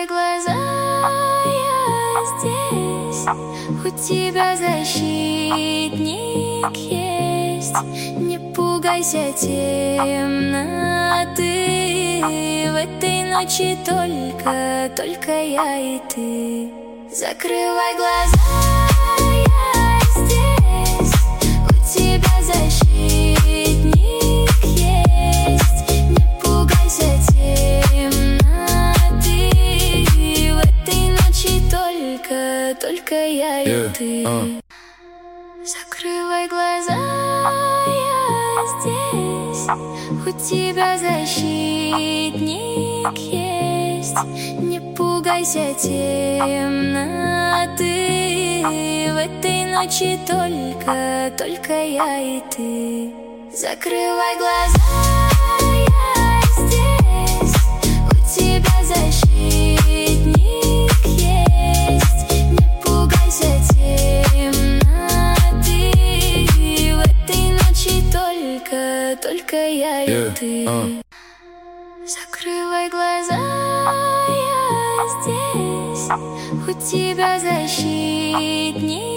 Закрывай глаза, я здесь. У тебя защитник есть. Не пугайся темноты. В этой ночи только я и ты. Закрывай глаза, я здесь. У тебя защитник есть. Не пугайся темноты. В этой ночи только я и ты. Закрывай глаза, я здесь. У тебя защитник есть. Не пугайся темноты. В этой ночи только я и ты. Закрывай глаза, я здесь. У тебя защитник есть. Не пугайся темноты. В этой ночи только я и ты. Закрывай глаза, я здесь. У тебя защитник.